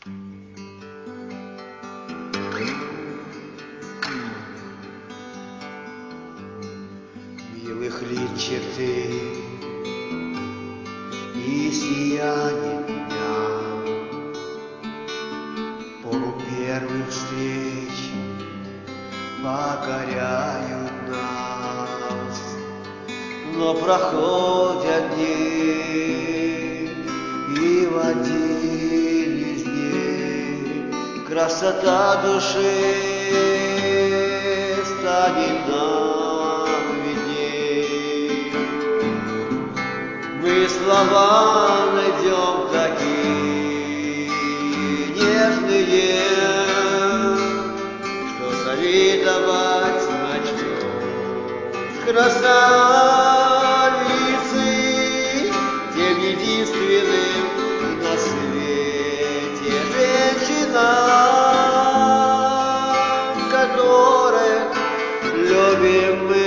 Милых лиц черты и сияние дня, пору первых встреч покоряют нас. Но проходят дни, и в один из дней красота души станет нам видней. Мы слова найдем такие нежные, что завидовать начнем. Красавицы, тем единственным на свете женщинам, которых любим мы.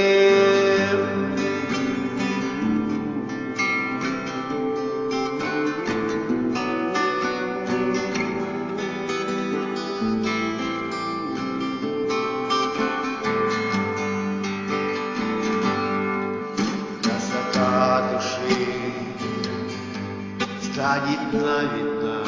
Души станет нам видна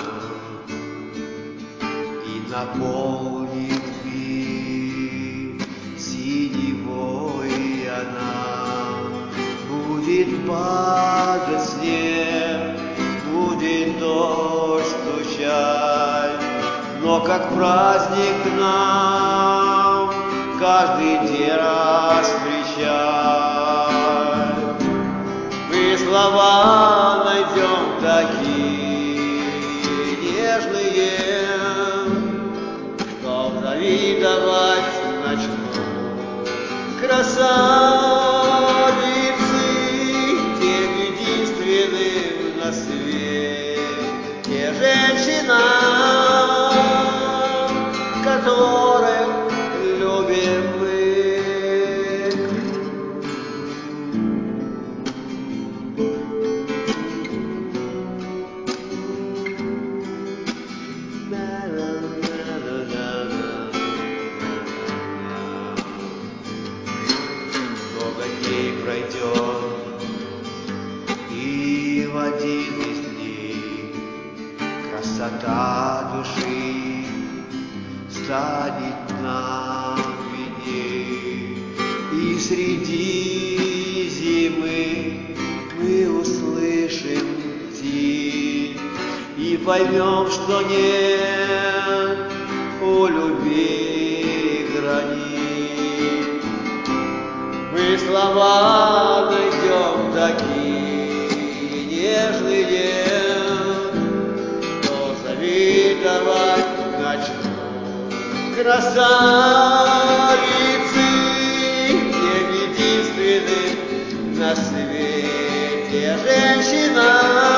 и наполнит мир синевой, она будет падать снег, будет дождь стучать, но как праздник нам каждый день раз встречать. Мы слова найдем такие нежные, что завидовать начнем. Красавицы, тем единственным на свете женщинам, которых любим мы. Много дней пройдет, и в один из дней красота души станет нам видней. И среди зимы мы услышим стих и поймем, что нет у любви границ. Мы слова найдем такие нежные, что завидовать начнем. Красавицы, тем единственным на свете женщина.